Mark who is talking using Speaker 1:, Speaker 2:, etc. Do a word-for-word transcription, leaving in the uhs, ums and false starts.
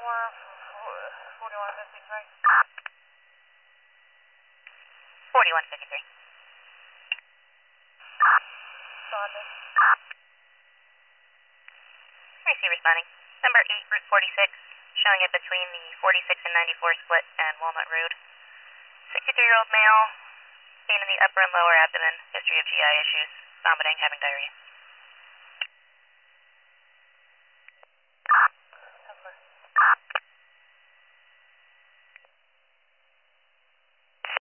Speaker 1: four, forty-one fifty-three.
Speaker 2: forty-one fifty-three.
Speaker 1: Sonda.
Speaker 2: Receive responding. Number eight, Route forty-six, showing it between the forty-six and ninety-four split and Walnut Road. sixty-three-year-old male, pain in the upper and lower abdomen, history of G I issues, vomiting, having diarrhea.